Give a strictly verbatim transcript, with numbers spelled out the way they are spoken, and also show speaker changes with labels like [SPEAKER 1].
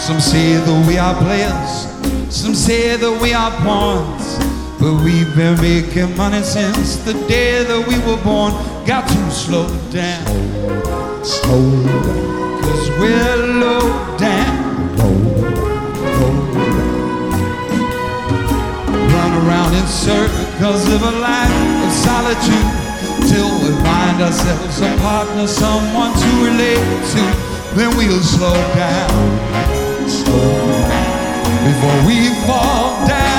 [SPEAKER 1] Some say that we are players, some say that we are pawns, but we've been making money since the day that we were born. Got to slow down, slow down, cause we're low down, low, low down. Run around in circles of a life of solitude till we find ourselves a partner, someone to relate to. Then we'll slow down, slow down, before we fall down.